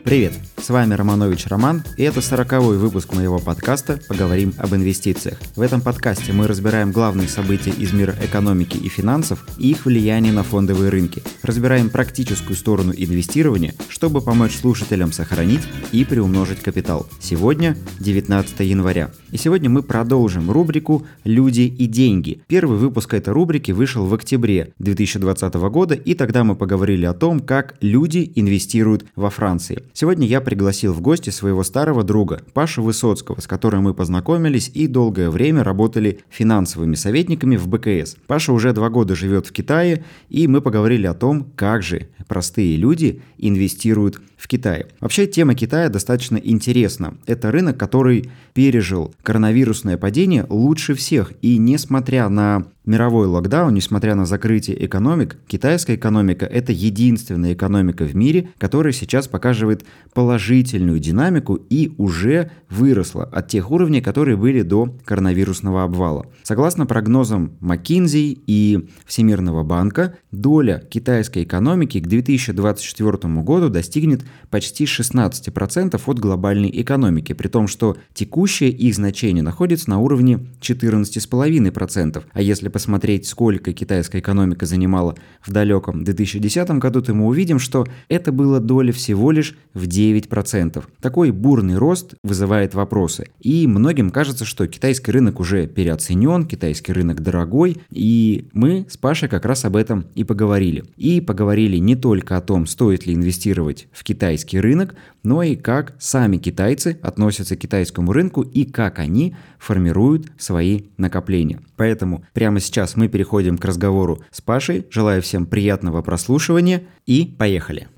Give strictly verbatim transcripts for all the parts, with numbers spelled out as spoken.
Привет, с вами Романович Роман, и это сороковой выпуск моего подкаста «Поговорим об инвестициях». В этом подкасте мы разбираем главные события из мира экономики и финансов и их влияние на фондовые рынки. Разбираем практическую сторону инвестирования, чтобы помочь слушателям сохранить и приумножить капитал. Сегодня девятнадцатое января, и сегодня мы продолжим рубрику «Люди и деньги». Первый выпуск этой рубрики вышел в октябре две тысячи двадцатого года, и тогда мы поговорили о том, как люди инвестируют во Франции. Сегодня я пригласил в гости своего старого друга Пашу Высоцкого, с которым мы познакомились и долгое время работали финансовыми советниками в бэ ка эс. Паша уже два года живет в Китае, и мы поговорили о том, как же простые люди инвестируют в Китае. Вообще, тема Китая достаточно интересна. Это рынок, который пережил коронавирусное падение лучше всех, и несмотря на мировой локдаун, несмотря на закрытие экономик, китайская экономика – это единственная экономика в мире, которая сейчас показывает положительную динамику и уже выросла от тех уровней, которые были до коронавирусного обвала. Согласно прогнозам McKinsey и Всемирного банка, доля китайской экономики к две тысячи двадцать четвёртому году достигнет почти шестнадцать процентов от глобальной экономики, при том, что текущее их значение находится на уровне четырнадцать целых пять десятых процента. А если посмотреть, сколько китайская экономика занимала в далеком две тысячи десятом году, то мы увидим, что это была доля всего лишь в девять процентов. Такой бурный рост вызывает вопросы. И многим кажется, что китайский рынок уже переоценен, китайский рынок дорогой, и мы с Пашей как раз об этом и поговорили. И поговорили не только о том, стоит ли инвестировать в китайский рынок, но и как сами китайцы относятся к китайскому рынку и как они формируют свои накопления. Поэтому прямо сейчас мы переходим к разговору с Пашей. Желаю всем приятного прослушивания и поехали!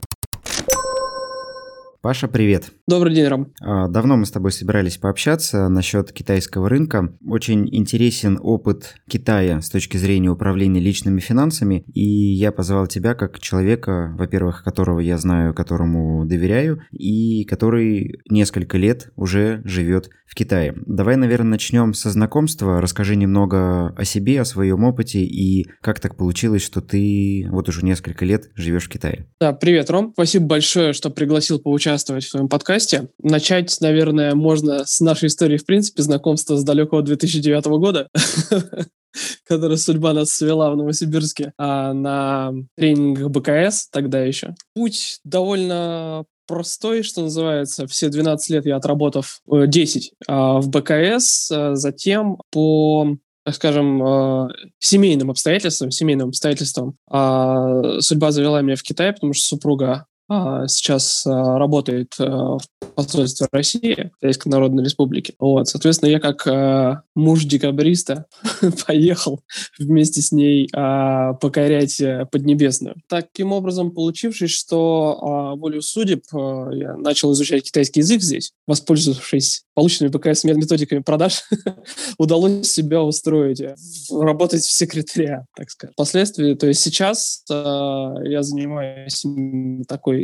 Паша, привет. Добрый день, Ром. Давно мы с тобой собирались пообщаться насчет китайского рынка. Очень интересен опыт Китая с точки зрения управления личными финансами, и я позвал тебя как человека, во-первых, которого я знаю, которому доверяю, и который несколько лет уже живет в Китае. Давай, наверное, начнем со знакомства. Расскажи немного о себе, о своем опыте и как так получилось, что ты вот уже несколько лет живешь в Китае. Да, привет, Ром. Спасибо большое, что пригласил поучаствовать в твоем подкасте. Начать, наверное, можно с нашей истории, в принципе, знакомства с далекого две тысячи девятого года, которая судьба нас свела в Новосибирске на тренингах бэ ка эс тогда еще. Путь довольно простой, что называется. Все двенадцать лет я отработав, десять в бэ ка эс, затем по, так скажем, семейным обстоятельствам, семейным обстоятельствам судьба завела меня в Китай, потому что супруга сейчас работает в посольстве России, Китайской Народной Республики. Вот, соответственно, я как э, муж декабриста поехал вместе с ней э, покорять Поднебесную. Таким образом, получившись, что э, волею судеб э, я начал изучать китайский язык здесь, воспользовавшись полученными бэ ка эс методиками продаж, удалось себя устроить, работать в секретариат, так сказать. Впоследствии, то есть сейчас э, я занимаюсь такой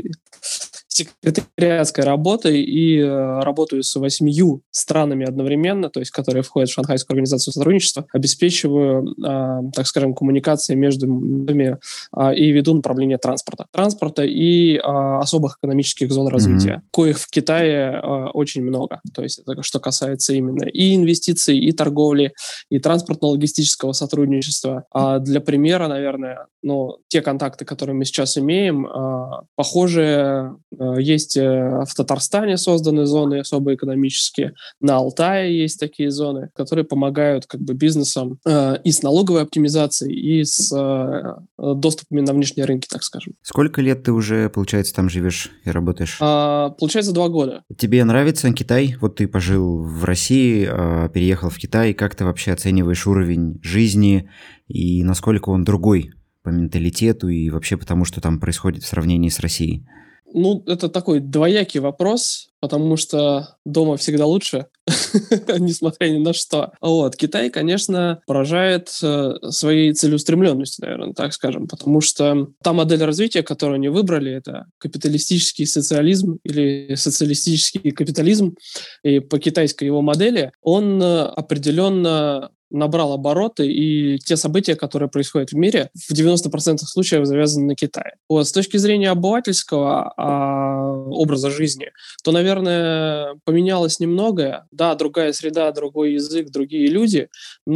секретариатской работой и э, работаю с восьмию странами одновременно, то есть которые входят в Шанхайскую организацию сотрудничества, обеспечиваю, э, так скажем, коммуникации между ними э, и веду направление транспорта. Транспорта и э, особых экономических зон развития, mm-hmm. коих в Китае э, очень много. То есть это что касается именно и инвестиций, и торговли, и транспортно-логистического сотрудничества. А для примера, наверное, ну, те контакты, которые мы сейчас имеем, э, похожие есть в Татарстане созданы зоны особо экономические, на Алтае есть такие зоны, которые помогают как бы бизнесам э, и с налоговой оптимизацией, и с э, доступами на внешние рынки, так скажем. Сколько лет ты уже, получается, там живешь и работаешь? А, получается, два года. Тебе нравится Китай? Вот ты пожил в России, переехал в Китай. Как ты вообще оцениваешь уровень жизни и насколько он другой по менталитету и вообще потому, что там происходит в сравнении с Россией? Ну, это такой двоякий вопрос, потому что дома всегда лучше, несмотря ни на что. Вот. Китай, конечно, поражает э, своей целеустремленностью, наверное, так скажем, потому что та модель развития, которую они выбрали, это капиталистический социализм или социалистический капитализм, и по китайской его модели он э, определенно набрал обороты, и те события, которые происходят в мире, в девяноста процентах случаев завязаны на Китае. Вот. С точки зрения обывательского, а, образа жизни, то, наверное, поменялось немногое. Да, другая среда, другой язык, другие люди,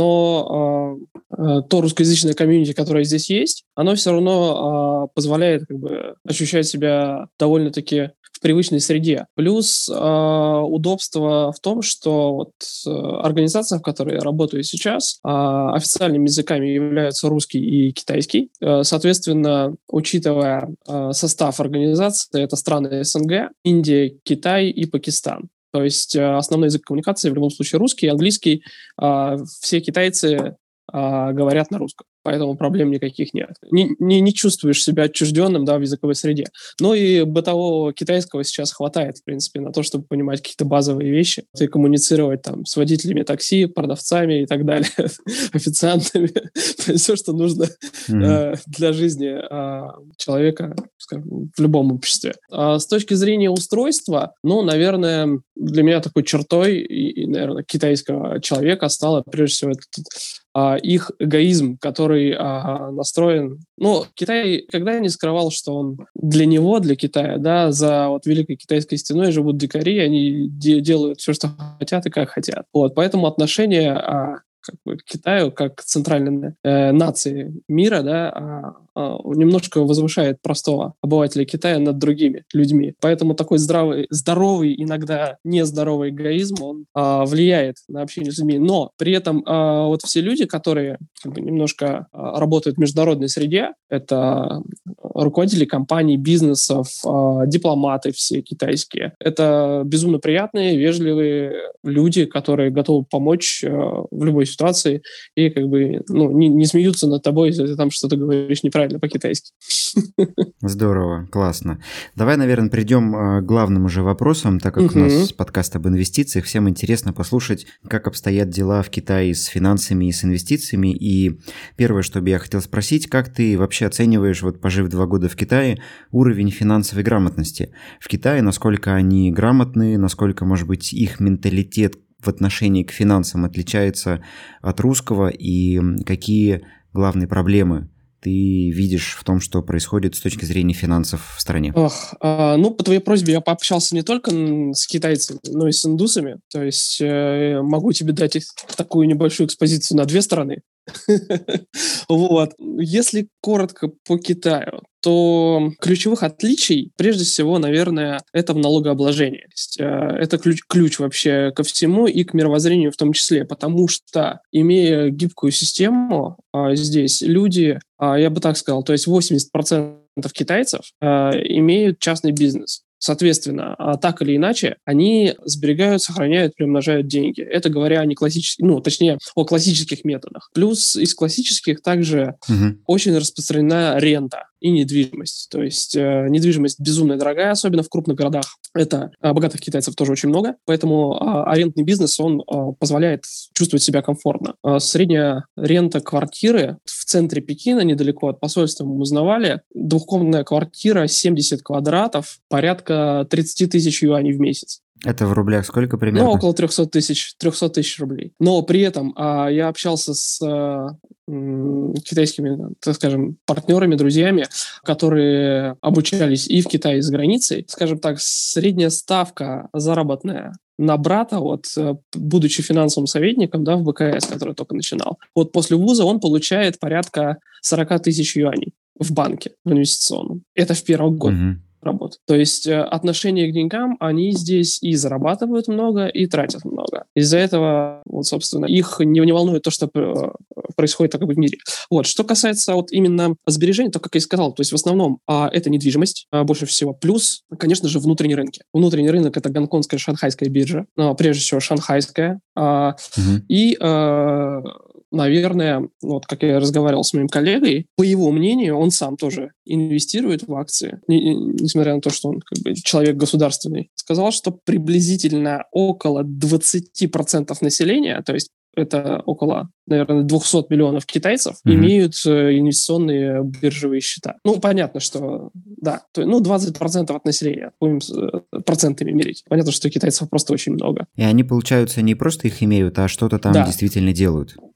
но э, э, то русскоязычное комьюнити, которое здесь есть, оно все равно э, позволяет как бы ощущать себя довольно-таки в привычной среде. Плюс э, удобство в том, что вот, э, организация, в которой я работаю сейчас, э, официальными языками являются русский и китайский. Э, соответственно, учитывая э, состав организации, это страны СНГ, Индия, Китай и Пакистан. То есть э, основной язык коммуникации в любом случае русский, английский. Э, все китайцы э, говорят на русском. Поэтому проблем никаких нет. Не, не, не чувствуешь себя отчужденным, да, в языковой среде. Ну и бытового китайского сейчас хватает, в принципе, на то, чтобы понимать какие-то базовые вещи и коммуницировать там с водителями такси, продавцами и так далее, официантами. Все, что нужно э, для жизни э, человека, скажем, в любом обществе. А с точки зрения устройства, ну, наверное, для меня такой чертой, и, и, наверное, китайского человека стало, прежде всего, этот их эгоизм, который а, настроен... Ну, Китай когда не скрывал, что он для него, для Китая, да, за вот Великой Китайской стеной живут дикари, они де- делают все, что хотят и как хотят. Вот, поэтому отношение а, как бы, к Китаю, как к центральной э, нации мира, да, а, а, немножко возвышает простого обывателя Китая над другими людьми. Поэтому такой здравый, здоровый, иногда нездоровый эгоизм, он а, влияет на общение с людьми. Но при этом а, вот все люди, которые как бы, немножко а, работают в международной среде, это руководители компаний, бизнесов, а, дипломаты все китайские. Это безумно приятные, вежливые люди, которые готовы помочь а, в любой ситуации и как бы ну, не, не смеются над тобой, если ты там что-то говоришь неправильно по-китайски. Здорово, классно. Давай, наверное, перейдем к главным уже вопросам, так как uh-huh. у нас подкаст об инвестициях. Всем интересно послушать, как обстоят дела в Китае с финансами и с инвестициями. И первое, что бы я хотел спросить, как ты вообще оцениваешь, вот пожив два года в Китае, уровень финансовой грамотности в Китае, насколько они грамотны, насколько, может быть, их менталитет в отношении к финансам отличается от русского, и какие главные проблемы ты видишь в том, что происходит с точки зрения финансов в стране? Ох, а, ну, по твоей просьбе я пообщался не только с китайцами, но и с индусами. То есть э, могу тебе дать такую небольшую экспозицию на две стороны. Вот. Если коротко по Китаю, то ключевых отличий, прежде всего, наверное, это в налогообложении. То есть, э, это ключ, ключ вообще ко всему и к мировоззрению в том числе, потому что, имея гибкую систему, э, здесь люди, э, я бы так сказал, то есть восемьдесят процентов китайцев э, имеют частный бизнес. Соответственно, так или иначе, они сберегают, сохраняют, приумножают деньги. Это говоря о не классических, ну, точнее, о классических методах. Плюс из классических также uh-huh. очень распространена рента и недвижимость. То есть э, недвижимость безумно дорогая, особенно в крупных городах. Это э, богатых китайцев тоже очень много, поэтому э, арендный бизнес, он э, позволяет чувствовать себя комфортно. Э, средняя рента квартиры в центре Пекина, недалеко от посольства, мы узнавали, двухкомнатная квартира, семьдесят квадратов, порядка тридцать тысяч юаней в месяц. Это в рублях сколько примерно? Ну, около триста тысяч, триста тысяч рублей. Но при этом а, я общался с а, м, китайскими, так скажем, партнерами, друзьями, которые обучались и в Китае, и за границей. Скажем так, средняя ставка заработная на брата, вот, будучи финансовым советником, да, в БКС, который только начинал, вот после вуза он получает порядка сорок тысяч юаней в банке, в инвестиционном. Это в первый год. Mm-hmm. работы. То есть э, отношение к деньгам, они здесь и зарабатывают много, и тратят много. Из-за этого, вот, собственно, их не, не волнует то, что э, происходит так, как бы, в мире. Вот. Что касается вот именно сбережений, то, как я и сказал, то есть в основном а, это недвижимость а, больше всего. Плюс, конечно же, внутренние рынки. Внутренний рынок — это гонконгская, шанхайская биржа, а, прежде всего шанхайская. А, угу. И... А, наверное, вот как я разговаривал с моим коллегой, по его мнению, он сам тоже инвестирует в акции, не, несмотря на то, что он как бы человек государственный. Сказал, что приблизительно около двадцать процентов населения, то есть это около, наверное, двести миллионов китайцев, mm-hmm. имеют инвестиционные биржевые счета. Ну, понятно, что, да, то, ну, двадцать процентов от населения, будем процентами мерить. Понятно, что китайцев просто очень много. И они, получается, не просто их имеют, а что-то там да. действительно делают.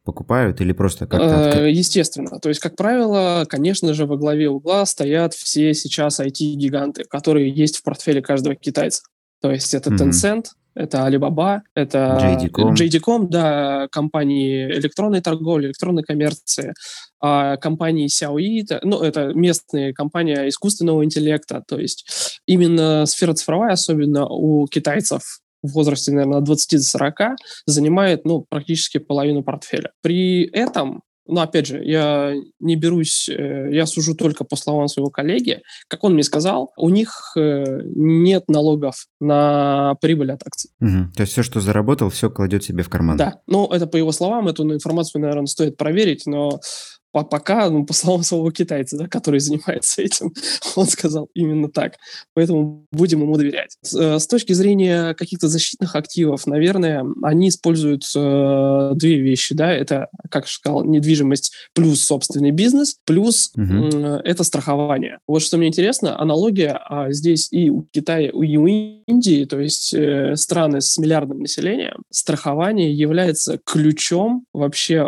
покупают или просто как-то... Откры... Естественно. То есть, как правило, конечно же, во главе угла стоят все сейчас ай ти-гиганты, которые есть в портфеле каждого китайца. То есть это Tencent, mm-hmm. это Alibaba, это джей ди ком, джей ди ком, да, компании электронной торговли, электронной коммерции, а компании Xiaoyi, ну, это местные компании искусственного интеллекта. То есть именно сфера цифровая, особенно у китайцев в возрасте, наверное, от двадцати до сорока, занимает, ну, практически половину портфеля. При этом, ну, опять же, я не берусь, я сужу только по словам своего коллеги. Как он мне сказал, у них нет налогов на прибыль от акций. Угу. То есть все, что заработал, все кладет себе в карман. Да, ну, это по его словам, эту информацию, наверное, стоит проверить, но пока, ну, по словам самого китайца, да, который занимается этим, он сказал именно так. Поэтому будем ему доверять. С, с точки зрения каких-то защитных активов, наверное, они используют э, две вещи. Да? Это, как я сказал, недвижимость плюс собственный бизнес, плюс угу. э, это страхование. Вот что мне интересно, аналогия а, здесь и у Китая, и у Индии, то есть э, страны с миллиардным населением, страхование является ключом вообще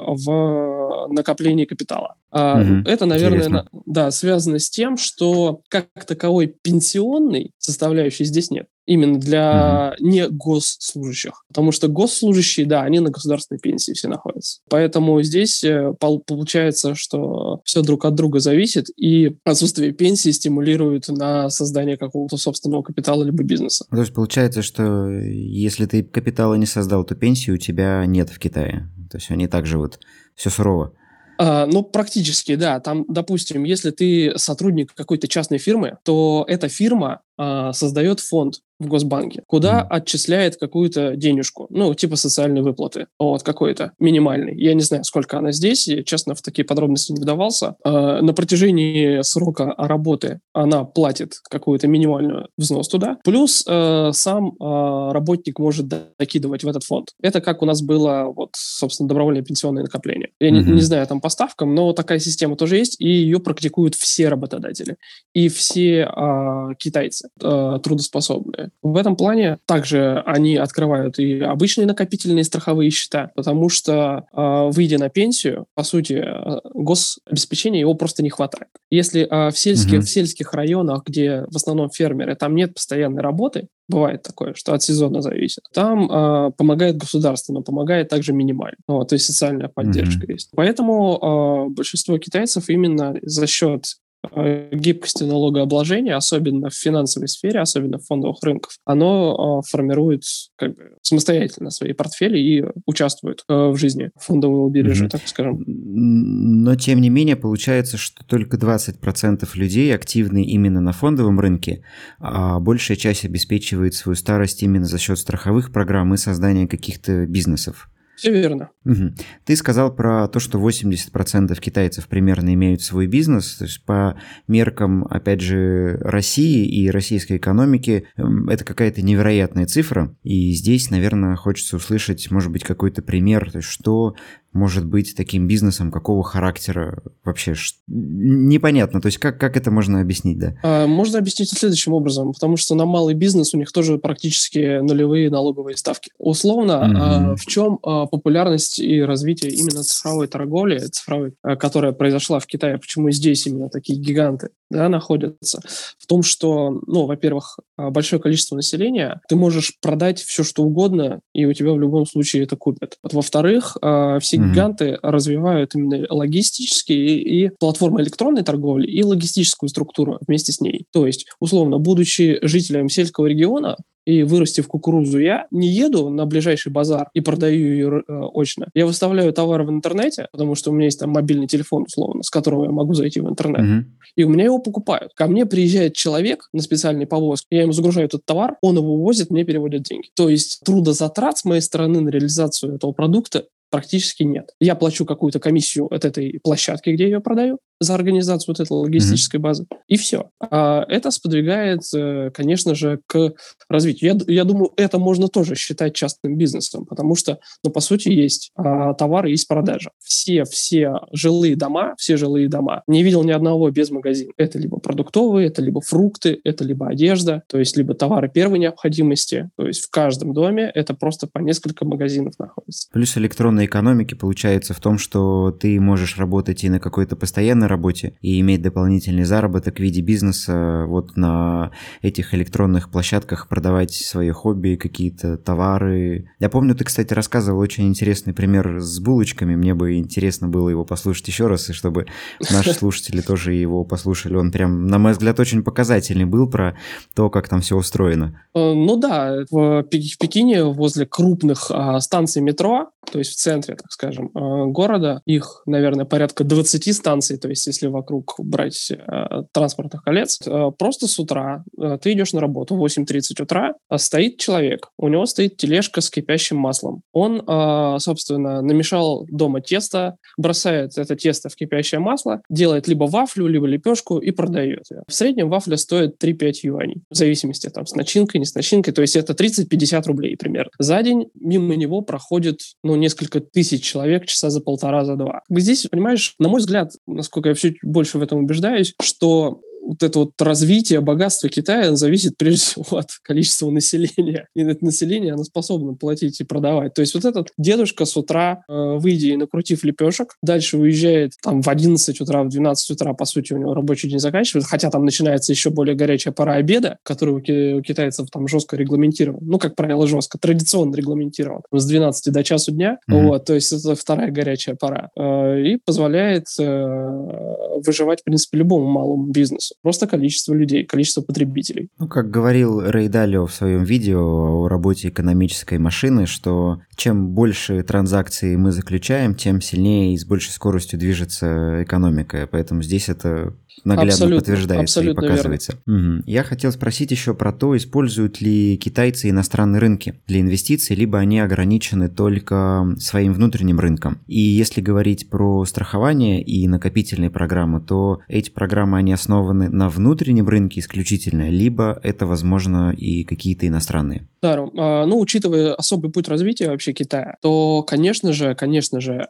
в накоплении капитала. Uh, угу. Это, наверное, на, да, связано с тем, что как таковой пенсионной составляющей здесь нет. Именно для угу. не госслужащих. Потому что госслужащие, да, они на государственной пенсии все находятся. Поэтому здесь э, получается, что все друг от друга зависит, и отсутствие пенсии стимулирует на создание какого-то собственного капитала либо бизнеса. То есть получается, что если ты капитала не создал, то пенсии у тебя нет в Китае. То есть они так живут. Все сурово. Uh, ну, практически, да. Там, допустим, если ты сотрудник какой-то частной фирмы, то эта фирма uh, создает фонд в Госбанке, куда mm. отчисляет какую-то денежку, ну, типа социальной выплаты, вот, какой-то минимальный. Я не знаю, сколько она здесь, я, честно, в такие подробности не вдавался. Uh, на протяжении срока работы она платит какую-то минимальную взнос туда, плюс uh, сам uh, работник может докидывать в этот фонд. Это как у нас было, вот, собственно, добровольное пенсионное накопление. Я mm-hmm. не, не знаю, там, по ставкам, но такая система тоже есть, и ее практикуют все работодатели и все э, китайцы э, трудоспособные. В этом плане также они открывают и обычные накопительные страховые счета, потому что, э, выйдя на пенсию, по сути, э, гособеспечения его просто не хватает. Если э, в, сельских, mm-hmm. в сельских районах, где в основном фермеры, там нет постоянной работы, бывает такое, что от сезона зависит. Там э, помогает государство, но помогает также минимально. Вот, то есть социальная поддержка mm-hmm. есть. Поэтому э, большинство китайцев именно за счет э, гибкости налогообложения, особенно в финансовой сфере, особенно в фондовых рынках, оно э, формирует как бы самостоятельно свои портфели и участвует э, в жизни фондового биржи, mm-hmm. так скажем. Но, тем не менее, получается, что только двадцать процентов людей активны именно на фондовом рынке, а большая часть обеспечивает свою старость именно за счет страховых программ и создания каких-то бизнесов. Все верно. Угу. Ты сказал про то, что восемьдесят процентов китайцев примерно имеют свой бизнес. То есть по меркам, опять же, России и российской экономики это какая-то невероятная цифра. И здесь, наверное, хочется услышать, может быть, какой-то пример, то есть что может быть таким бизнесом, какого характера вообще? Непонятно. То есть как, как это можно объяснить, да? А, можно объяснить следующим образом, потому что на малый бизнес у них тоже практически нулевые налоговые ставки. Условно, mm-hmm. а, в чем а, популярность и развитие именно цифровой торговли, цифровой, а, которая произошла в Китае, почему здесь именно такие гиганты, да, находятся, в том, что, ну, во-первых, большое количество населения, ты можешь продать все, что угодно, и у тебя в любом случае это купят. Вот, во-вторых, а, все mm-hmm. гиганты развивают именно логистические и, и платформы электронной торговли, и логистическую структуру вместе с ней. То есть, условно, будучи жителем сельского региона, и вырастив кукурузу, я не еду на ближайший базар и продаю ее э, очно. Я выставляю товары в интернете, потому что у меня есть там мобильный телефон, условно, с которого я могу зайти в интернет. Mm-hmm. И у меня его покупают. Ко мне приезжает человек на специальной повозке, я ему загружаю этот товар, он его возит, мне переводят деньги. То есть трудозатрат с моей стороны на реализацию этого продукта практически нет. Я плачу какую-то комиссию от этой площадки, где я ее продаю, за организацию вот этой логистической mm-hmm. базы. И все. А это сподвигает, конечно же, к развитию. Я, я думаю, это можно тоже считать частным бизнесом, потому что, ну, по сути, есть а, товары, есть продажа. Все, все жилые дома, все жилые дома, не видел ни одного без магазина. Это либо продуктовые, это либо фрукты, это либо одежда, то есть либо товары первой необходимости. То есть в каждом доме это просто по несколько магазинов находится. Плюс электронной экономики получается в том, что ты можешь работать и на какой-то постоянной работе и иметь дополнительный заработок в виде бизнеса, вот на этих электронных площадках продавать свои хобби, какие-то товары. Я помню, ты, кстати, рассказывал очень интересный пример с булочками. Мне бы интересно было его послушать еще раз, и чтобы наши слушатели тоже его послушали. Он прям, на мой взгляд, очень показательный был про то, как там все устроено. Ну да, в Пекине возле крупных станций метро, то есть в центре, так скажем, города, их, наверное, порядка двадцать станций, то есть если вокруг брать транспортных колец, просто с утра ты идешь на работу в восемь тридцать утра, стоит человек, у него стоит тележка с кипящим маслом. Он, собственно, намешал дома тесто, бросает это тесто в кипящее масло, делает либо вафлю, либо лепешку и продает ее. В среднем вафля стоит три-пять юаней, в зависимости там, с начинкой, не с начинкой, то есть это тридцать-пятьдесят рублей примерно. За день мимо него проходит, ну, несколько тысяч человек часа за полтора, за два. Здесь, понимаешь, на мой взгляд, насколько я все больше в этом убеждаюсь, что вот это вот развитие, богатство Китая зависит прежде всего от количества населения. И это население, оно способно платить и продавать. То есть вот этот дедушка с утра, э, выйдя и накрутив лепешек, дальше уезжает там в одиннадцать утра, в двенадцать утра, по сути, у него рабочий день заканчивается, хотя там начинается еще более горячая пора обеда, который у, ки- у китайцев там жестко регламентирован. Ну, как правило, жестко, традиционно регламентирован. С двенадцати до часу дня. Mm-hmm. Вот, то есть это вторая горячая пора. Э, и позволяет э, выживать, в принципе, любому малому бизнесу. Просто количество людей, количество потребителей. Ну, как говорил Рэй Далио в своем видео о работе экономической машины, что чем больше транзакций мы заключаем, тем сильнее и с большей скоростью движется экономика. Поэтому здесь это наглядно абсолютно, подтверждается абсолютно и показывается. Угу. Я хотел спросить еще про то, используют ли китайцы иностранные рынки для инвестиций, либо они ограничены только своим внутренним рынком. И если говорить про страхование и накопительные программы, то эти программы, они основаны на внутреннем рынке исключительно, либо это, возможно, и какие-то иностранные? Да, ну, учитывая особый путь развития вообще Китая, то, конечно же, конечно же,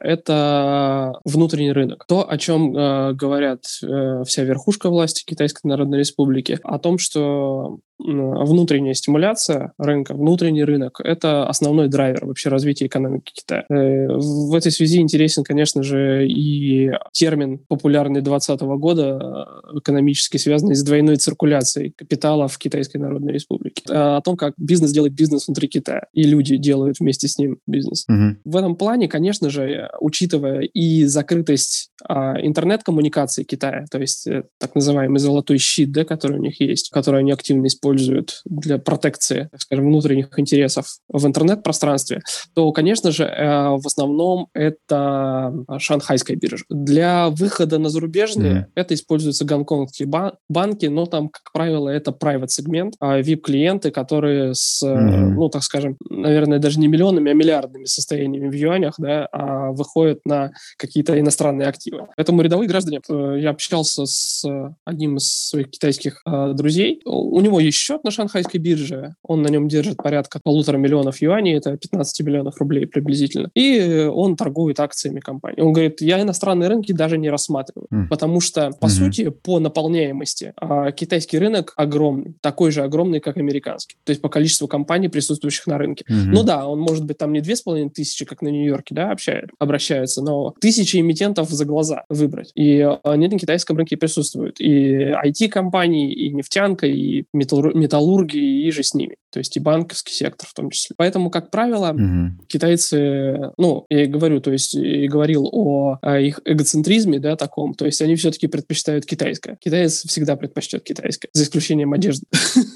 это внутренний рынок. То, о чем э, говорят э, вся верхушка власти Китайской Народной Республики, о том, что внутренняя стимуляция рынка, внутренний рынок – это основной драйвер вообще развития экономики Китая. В этой связи интересен, конечно же, и термин, популярный двадцатого года, экономически связанный с двойной циркуляцией капитала в Китайской Народной Республике. О том, как бизнес делает бизнес внутри Китая, и люди делают вместе с ним бизнес. Угу. В этом плане, конечно же, учитывая и закрытость а, интернет-коммуникаций Китая, то есть э, так называемый золотой щит, да, который у них есть, который они активно используют, используют для протекции, так скажем, внутренних интересов в интернет-пространстве, то, конечно же, в основном это шанхайская биржа. Для выхода на зарубежные mm-hmm. это используются гонконгские банки, но там, как правило, это private сегмент, ви ай пи-клиенты, которые с, mm-hmm. ну, так скажем, наверное, даже не миллионами, а миллиардными состояниями в юанях, да, а выходят на какие-то иностранные активы. Поэтому рядовые граждане, я общался с одним из своих китайских друзей, у него есть счет на шанхайской бирже, он на нем держит порядка полутора миллионов юаней, это пятнадцать миллионов рублей приблизительно, и он торгует акциями компании. Он говорит, я иностранные рынки даже не рассматриваю, mm. потому что, по mm-hmm. сути, по наполняемости а, китайский рынок огромный, такой же огромный, как американский, то есть по количеству компаний, присутствующих на рынке. Mm-hmm. Ну да, он может быть там не две с половиной тысячи, как на Нью-Йорке, да, общает, обращаются, но тысячи эмитентов за глаза выбрать, и они на китайском рынке присутствуют, и ай ти-компании, и нефтянка, и металл металлургии и же с ними, то есть и банковский сектор в том числе. Поэтому, как правило, угу. китайцы, ну, я и говорю, то есть и говорил о, о их эгоцентризме, да, таком, то есть они все-таки предпочитают китайское. Китаец всегда предпочтет китайское, за исключением одежды.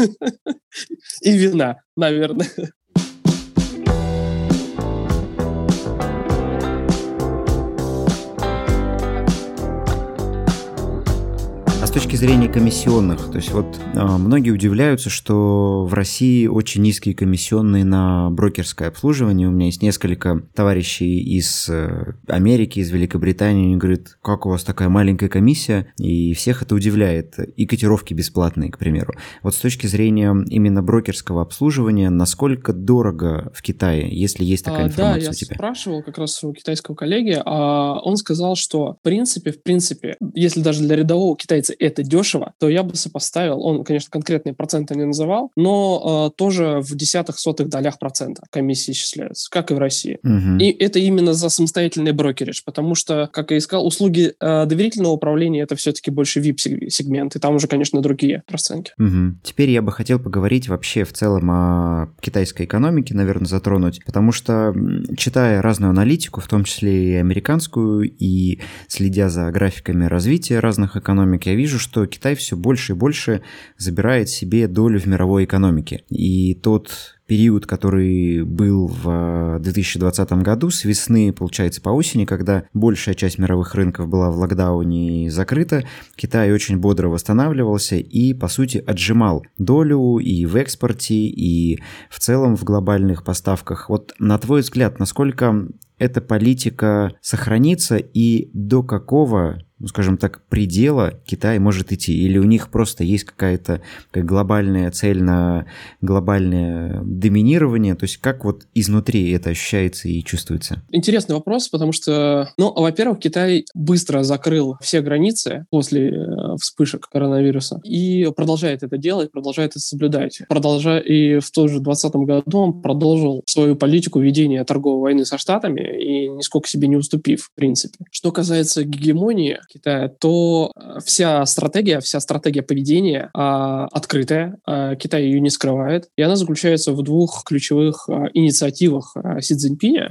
И вина, наверное. С точки зрения комиссионных, то есть вот э, многие удивляются, что в России очень низкие комиссионные на брокерское обслуживание. У меня есть несколько товарищей из э, Америки, из Великобритании, они говорят, как у вас такая маленькая комиссия, и всех это удивляет. И котировки бесплатные, к примеру. Вот с точки зрения именно брокерского обслуживания, насколько дорого в Китае, если есть такая а, информация да, у я тебя? спрашивал как раз у китайского коллеги, а он сказал, что в принципе, в принципе, если даже для рядового китайца это дешево, то я бы сопоставил, он, конечно, конкретные проценты не называл, но а, тоже в десятых, сотых долях процента комиссии исчисляются, как и в России. Угу. И это именно за самостоятельный брокеридж, потому что, как я и сказал, услуги а, доверительного управления это все-таки больше ви ай пи-сегмент, и там уже, конечно, другие расценки. Угу. Теперь я бы хотел поговорить вообще в целом о китайской экономике, наверное, затронуть, потому что, читая разную аналитику, в том числе и американскую, и следя за графиками развития разных экономик, я вижу, что Китай все больше и больше забирает себе долю в мировой экономике. И тот период, который был в две тысячи двадцатом году, с весны, получается, по осени, когда большая часть мировых рынков была в локдауне и закрыта, Китай очень бодро восстанавливался и, по сути, отжимал долю и в экспорте, и в целом в глобальных поставках. Вот на твой взгляд, насколько эта политика сохранится и до какого, ну, скажем так, предела Китай может идти? Или у них просто есть какая-то как глобальная цель на глобальное доминирование? То есть как вот изнутри это ощущается и чувствуется? Интересный вопрос, потому что, ну, во-первых, Китай быстро закрыл все границы после э, вспышек коронавируса и продолжает это делать, продолжает это соблюдать. Продолжая, и в том же двадцатом году он продолжил свою политику ведения торговой войны со Штатами и нисколько себе не уступив, в принципе. Что касается гегемонии Китая, то вся стратегия, вся стратегия поведения а, открытая, а, Китай ее не скрывает, и она заключается в двух ключевых а, инициативах а, Си Цзиньпиня.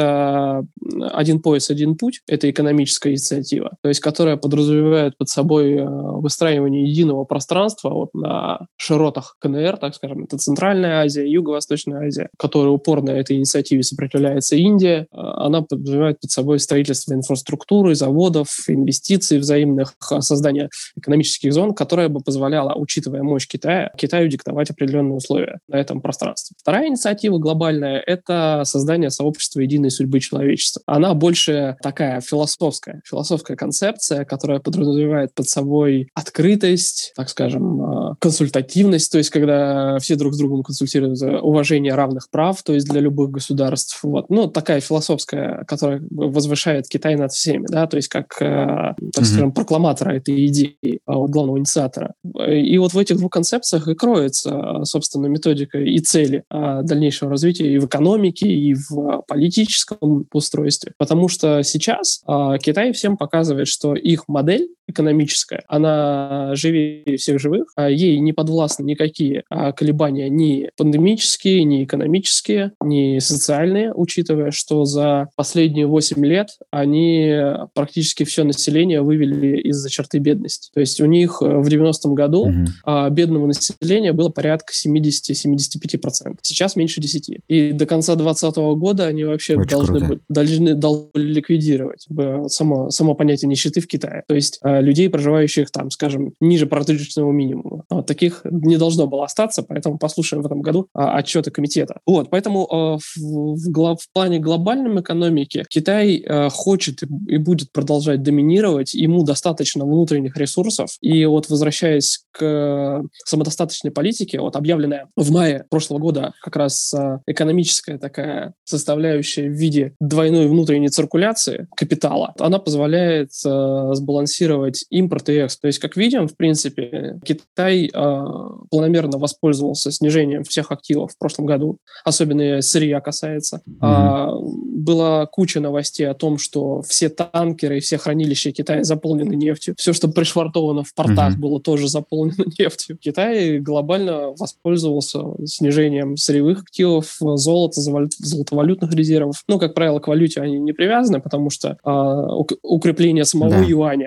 Это «Один пояс, один путь», это экономическая инициатива, то есть которая подразумевает под собой а, выстраивание единого пространства вот, на широтах ка эн эр, так скажем, это Центральная Азия, Юго-Восточная Азия, которая упорно этой инициативе сопротивляется Индия. Она подразумевает под собой строительство инфраструктуры, заводов, инвестиций взаимных, создание экономических зон, которая бы позволяла, учитывая мощь Китая, Китаю диктовать определенные условия на этом пространстве. Вторая инициатива глобальная — это создание сообщества единой судьбы человечества. Она больше такая философская, философская концепция, которая подразумевает под собой открытость, так скажем, консультативность, то есть когда все друг с другом консультируют, уважение равных прав, то есть для любых государств. Вот. Ну, такая философская, которая возвышает Китай над всеми, да, то есть как, э, так mm-hmm. скажем, прокламатора этой идеи, вот, главного инициатора. И вот в этих двух концепциях и кроется, собственно, методика и цели э, дальнейшего развития и в экономике, и в политическом устройстве. Потому что сейчас э, Китай всем показывает, что их модель экономическая, она живее всех живых, а ей не подвластны никакие а, колебания ни пандемические, ни экономические, ни социальные, учитывая, что за последние восемь лет они практически все население вывели из-за черты бедности. То есть у них в девяностом году mm-hmm. а, бедного населения было порядка семьдесят-семьдесят пять процентов. Сейчас меньше десяти. И до конца двадцатого года они вообще Очень должны круто. быть, должны, должны ликвидировать само, само понятие нищеты в Китае. То есть людей, проживающих там, скажем, ниже прожиточного минимума. Вот, таких не должно было остаться, поэтому послушаем в этом году а, отчеты комитета. Вот, поэтому а, в, в, глав, в плане глобальной экономики Китай а, хочет и, и будет продолжать доминировать, ему достаточно внутренних ресурсов, и вот возвращаясь к самодостаточной политике, вот объявленная в мае прошлого года как раз а, экономическая такая составляющая в виде двойной внутренней циркуляции капитала, она позволяет а, сбалансировать импорт и экспорт. То есть, как видим, в принципе, Китай э, планомерно воспользовался снижением всех активов в прошлом году, особенно сырья касается. Mm-hmm. А, была куча новостей о том, что все танкеры и все хранилища Китая заполнены нефтью. Все, что пришвартовано в портах, mm-hmm. было тоже заполнено нефтью. Китай глобально воспользовался снижением сырьевых активов, золота, золотовалютных резервов. Ну, как правило, к валюте они не привязаны, потому что э, укрепление самого yeah. юаня просто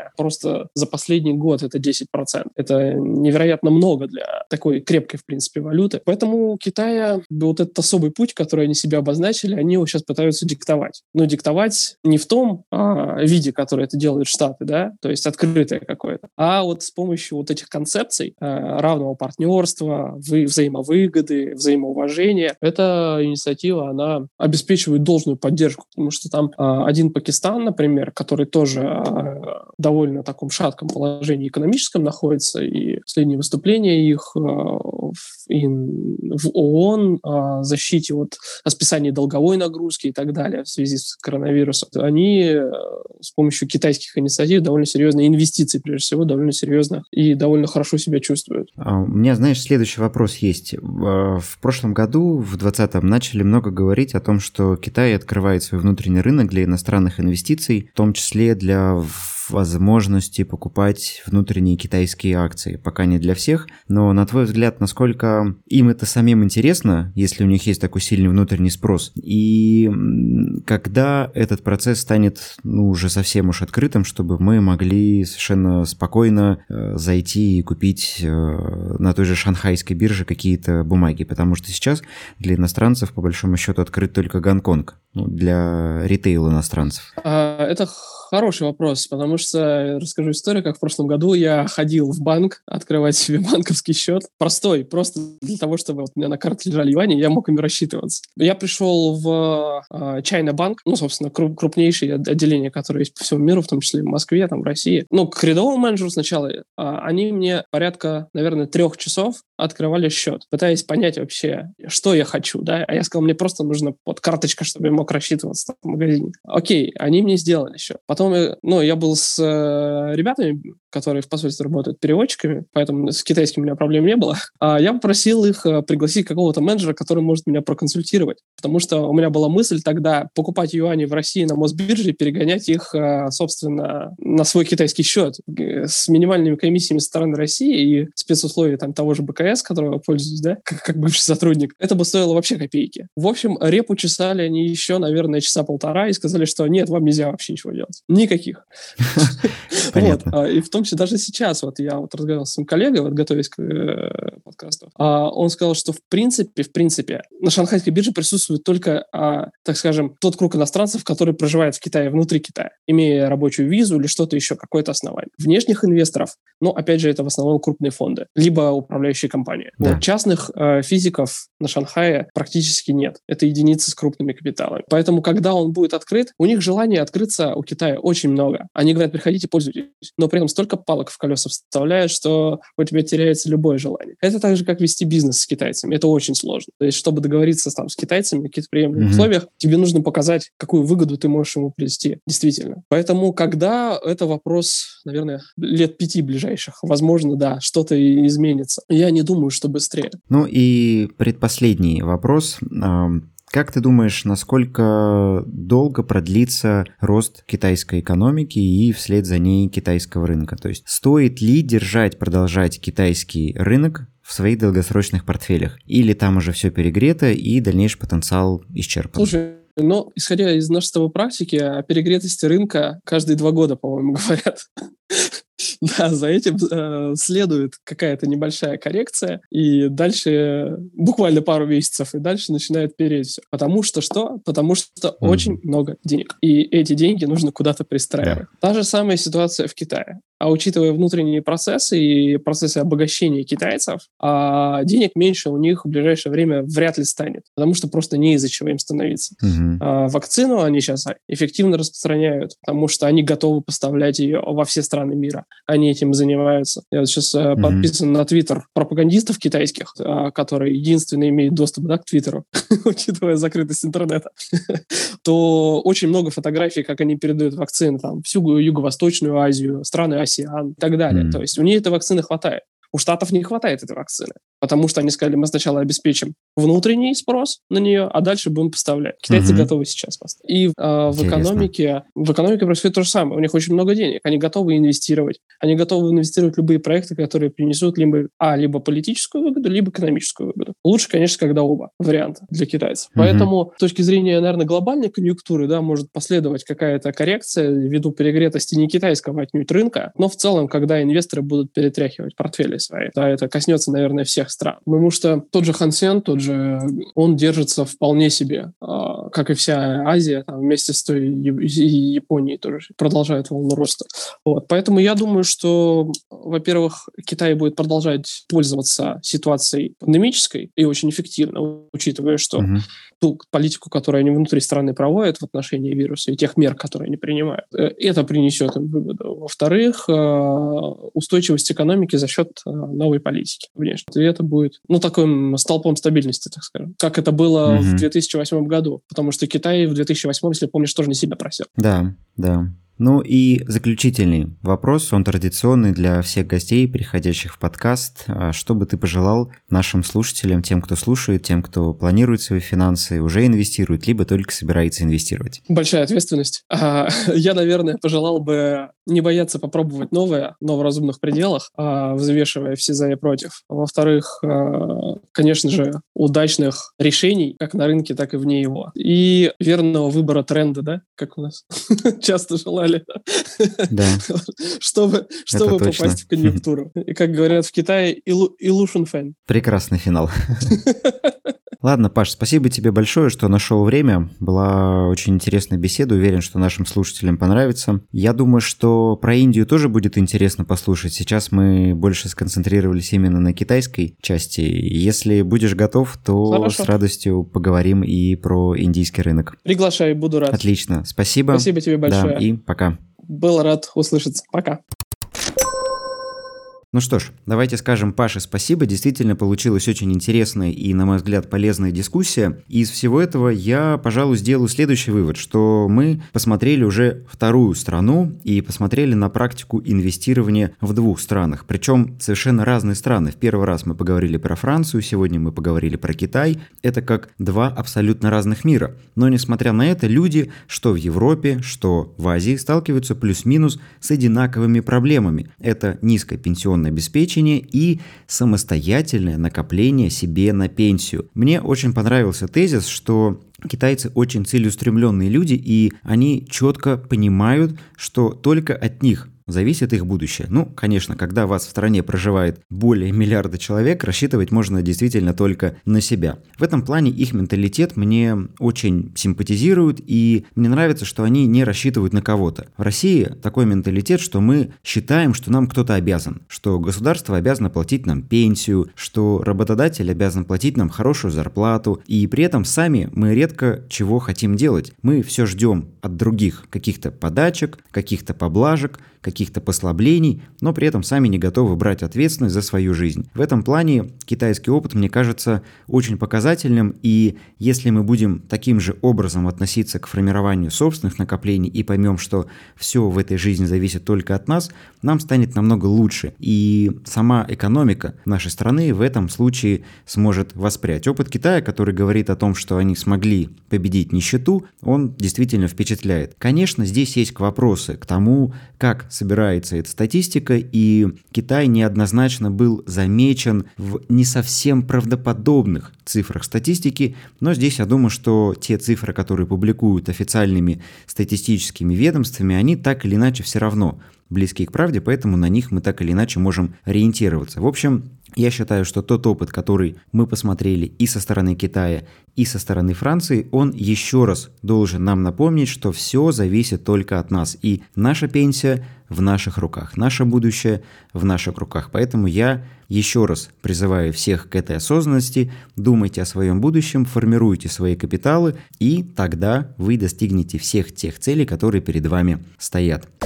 рост за последний год это десять процентов. Это невероятно много для такой крепкой, в принципе, валюты. Поэтому у Китая вот этот особый путь, который они себе обозначили, они его сейчас пытаются диктовать. Но диктовать не в том а, виде, который это делают Штаты, да, то есть открытое какое-то, а вот с помощью вот этих концепций а, равного партнерства, вы, взаимовыгоды, взаимоуважения. Эта инициатива, она обеспечивает должную поддержку, потому что там а, один Пакистан, например, который тоже а, довольно в таком шатком положении экономическом находится, и последние выступления их а, в, и в ООН о защите от о списании долговой нагрузки и так далее в связи с коронавирусом, они с помощью китайских инициатив довольно серьезные инвестиции, прежде всего, довольно серьезно и довольно хорошо себя чувствуют. У меня, знаешь, следующий вопрос есть. В прошлом году, в двадцатом, начали много говорить о том, что Китай открывает свой внутренний рынок для иностранных инвестиций, в том числе для возможности покупать внутренние китайские акции. Пока не для всех, но на твой взгляд, насколько им это самим интересно, если у них есть такой сильный внутренний спрос, и когда этот процесс станет ну, уже совсем уж открытым, чтобы мы могли совершенно спокойно э, зайти и купить э, на той же шанхайской бирже какие-то бумаги, потому что сейчас для иностранцев по большому счету открыт только Гонконг, ну, для ритейл иностранцев. А, это хороший вопрос, потому что расскажу историю, как в прошлом году я ходил в банк открывать себе банковский счет. Простой, просто для того, чтобы вот у меня на карте лежали юани, я мог ими рассчитываться. Я пришел в э, China Bank, ну, собственно, круп, крупнейшее отделение, которое есть по всему миру, в том числе и в Москве, там, в России. Ну, к рядовому менеджеру сначала э, они мне порядка, наверное, трех часов открывали счет, пытаясь понять вообще, что я хочу, да, а я сказал, мне просто нужна вот карточка, чтобы я мог рассчитываться в магазине. Окей, они мне сделали счет. Потом, ну, я был с э, ребятами, которые в посольстве работают переводчиками, поэтому с китайским у меня проблем не было. А я попросил их э, пригласить какого-то менеджера, который может меня проконсультировать, потому что у меня была мысль тогда покупать юани в России на Мосбирже и перегонять их, э, собственно, на свой китайский счет э, с минимальными комиссиями со стороны России и спецусловий там того же БКС, которого я пользуюсь, да, как, как бывший сотрудник. Это бы стоило вообще копейки. В общем, репу чесали они еще, наверное, часа полтора и сказали, что нет, вам нельзя вообще ничего делать. Никаких. Понятно. И в том числе даже сейчас, вот я вот разговаривал с своим коллегой, вот готовясь к подкасту, он сказал, что в принципе, в принципе, на шанхайской бирже присутствует только, так скажем, тот круг иностранцев, который проживает в Китае, внутри Китая, имея рабочую визу или что-то еще, какое-то основание. Внешних инвесторов, ну, опять же, это в основном крупные фонды, либо управляющие компании. Да. Вот частных э, физиков на Шанхае практически нет. Это единицы с крупными капиталами. Поэтому, когда он будет открыт, у них желание открыться у Китая очень много. Они говорят, приходите, пользуйтесь. Но при этом столько палок в колеса вставляют, что у тебя теряется любое желание. Это так же, как вести бизнес с китайцами. Это очень сложно. То есть, чтобы договориться там, с китайцами в каких-то приемлемых mm-hmm. условиях, тебе нужно показать, какую выгоду ты можешь ему привести. Действительно. Поэтому, когда это вопрос, наверное, лет пяти ближайших, возможно, да, что-то и изменится. Я не думаю, что быстрее. Ну и предпоследний вопрос. Как ты думаешь, насколько долго продлится рост китайской экономики и вслед за ней китайского рынка? То есть стоит ли держать, продолжать китайский рынок в своих долгосрочных портфелях? Или там уже все перегрето и дальнейший потенциал исчерпан? Слушай, но исходя из нашей с тобой практики, о перегретости рынка каждые два года, по-моему, говорят. Да, за этим э, следует какая-то небольшая коррекция, и дальше буквально пару месяцев, и дальше начинает переть все. Потому что что? Потому что mm-hmm. очень много денег. И эти деньги нужно куда-то пристраивать. Yeah. Та же самая ситуация в Китае. А учитывая внутренние процессы и процессы обогащения китайцев, а денег меньше у них в ближайшее время вряд ли станет, потому что просто не из-за чего им становиться. Mm-hmm. А вакцину они сейчас эффективно распространяют, потому что они готовы поставлять ее во все страны мира. Они этим занимаются. Я вот сейчас mm-hmm. подписан на твиттер пропагандистов китайских, которые единственные имеют доступ, да, к твиттеру, учитывая закрытость интернета, то очень много фотографий, как они передают вакцины там, всю Юго-Восточную Азию, страны АСЕАН и так далее. Mm-hmm. То есть у них этой вакцины хватает. У Штатов не хватает этой вакцины, потому что они сказали, мы сначала обеспечим внутренний спрос на нее, а дальше будем поставлять. Китайцы угу. готовы сейчас поставить. И э, в экономике, в экономике происходит то же самое. У них очень много денег, они готовы инвестировать. Они готовы инвестировать в любые проекты, которые принесут либо, а, либо политическую выгоду, либо экономическую выгоду. Лучше, конечно, когда оба варианта для китайцев. Угу. Поэтому с точки зрения, наверное, глобальной конъюнктуры, да, может последовать какая-то коррекция ввиду перегретости не китайского отнюдь рынка, но в целом, когда инвесторы будут перетряхивать портфели свои, да, это коснется, наверное, всех стран. Потому что тот же Хан Сень, тот же, он держится вполне себе, как и вся Азия, там, вместе с той и Японией тоже продолжает волну роста. Вот. Поэтому я думаю, что, во-первых, Китай будет продолжать пользоваться ситуацией пандемической и очень эффективно, учитывая, что угу. ту политику, которую они внутри страны проводят в отношении вируса и тех мер, которые они принимают, это принесет им выгоду. Во-вторых, устойчивость экономики за счет новой политики внешне. И это будет, ну, таким столпом стабильности, так скажем, как это было угу. в две тысячи восьмом году, потому что Китай в две тысячи восьмом, если помнишь, тоже не сильно просел. Да, да. Ну и заключительный вопрос, он традиционный для всех гостей, приходящих в подкаст. Что бы ты пожелал нашим слушателям, тем, кто слушает, тем, кто планирует свои финансы, уже инвестирует, либо только собирается инвестировать? Большая ответственность. Я, наверное, пожелал бы не бояться попробовать новое, но в разумных пределах, взвешивая все за и против. Во-вторых, конечно же, удачных решений, как на рынке, так и вне его. И верного выбора тренда, да, как у нас часто желают. Да. чтобы чтобы попасть в конъюнктуру. И, как говорят в Китае, illusion fan. Прекрасный финал. Ладно, Паш, спасибо тебе большое, что нашел время. Была очень интересная беседа. Уверен, что нашим слушателям понравится. Я думаю, что про Индию тоже будет интересно послушать. Сейчас мы больше сконцентрировались именно на китайской части. Если будешь готов, то Хорошо. С радостью поговорим и про индийский рынок. Приглашай, буду рад. Отлично, спасибо. Спасибо тебе большое. Да, и пока. Был рад услышаться. Пока. Ну что ж, давайте скажем Паше спасибо. Действительно получилась очень интересная и, на мой взгляд, полезная дискуссия. Из всего этого я, пожалуй, сделаю следующий вывод, что мы посмотрели уже вторую страну и посмотрели на практику инвестирования в двух странах. Причем совершенно разные страны. В первый раз мы поговорили про Францию, сегодня мы поговорили про Китай. Это как два абсолютно разных мира. Но, несмотря на это, люди, что в Европе, что в Азии, сталкиваются плюс-минус с одинаковыми проблемами. Это низкая пенсионная обеспечение и самостоятельное накопление себе на пенсию. Мне очень понравился тезис, что китайцы очень целеустремленные люди, и они четко понимают, что только от них зависит их будущее. Ну, конечно, когда у вас в стране проживает более миллиарда человек, рассчитывать можно действительно только на себя. В этом плане их менталитет мне очень симпатизирует, и мне нравится, что они не рассчитывают на кого-то. В России такой менталитет, что мы считаем, что нам кто-то обязан, что государство обязано платить нам пенсию, что работодатель обязан платить нам хорошую зарплату, и при этом сами мы редко чего хотим делать. Мы все ждем от других каких-то подачек, каких-то поблажек, каких-то послаблений, но при этом сами не готовы брать ответственность за свою жизнь. В этом плане китайский опыт, мне кажется, очень показательным, и если мы будем таким же образом относиться к формированию собственных накоплений и поймем, что все в этой жизни зависит только от нас, нам станет намного лучше, и сама экономика нашей страны в этом случае сможет воспрять. Опыт Китая, который говорит о том, что они смогли победить нищету, он действительно впечатляет. Конечно, здесь есть вопросы к тому, как собирается эта статистика, и Китай неоднозначно был замечен в не совсем правдоподобных цифрах статистики, но здесь я думаю, что те цифры, которые публикуют официальными статистическими ведомствами, они так или иначе все равно близки к правде, поэтому на них мы так или иначе можем ориентироваться. В общем, я считаю, что тот опыт, который мы посмотрели и со стороны Китая, и со стороны Франции, он еще раз должен нам напомнить, что все зависит только от нас, и наша пенсия в наших руках, наше будущее в наших руках. Поэтому я еще раз призываю всех к этой осознанности, думайте о своем будущем, формируйте свои капиталы, и тогда вы достигнете всех тех целей, которые перед вами стоят.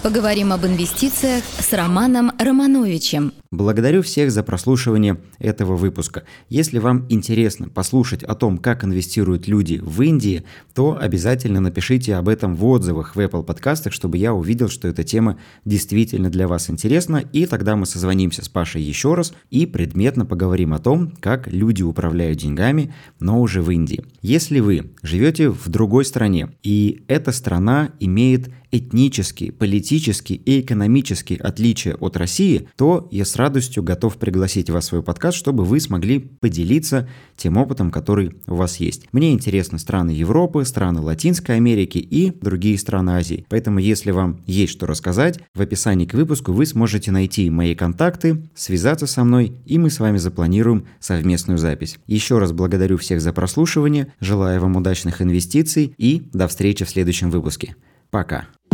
Поговорим об инвестициях с Романом Романовичем. Благодарю всех за прослушивание этого выпуска. Если вам интересно послушать о том, как инвестируют люди в Индии, то обязательно напишите об этом в отзывах в Apple подкастах, чтобы я увидел, что эта тема действительно для вас интересна, и тогда мы созвонимся с Пашей еще раз и предметно поговорим о том, как люди управляют деньгами, но уже в Индии. Если вы живете в другой стране, и эта страна имеет этнические, политические и экономические отличия от России, то я с радостью готов пригласить вас в свой подкаст, чтобы вы смогли поделиться тем опытом, который у вас есть. Мне интересны страны Европы, страны Латинской Америки и другие страны Азии. Поэтому, если вам есть что рассказать, в описании к выпуску вы сможете найти мои контакты, связаться со мной, и мы с вами запланируем совместную запись. Еще раз благодарю всех за прослушивание, желаю вам удачных инвестиций и до встречи в следующем выпуске. Пока.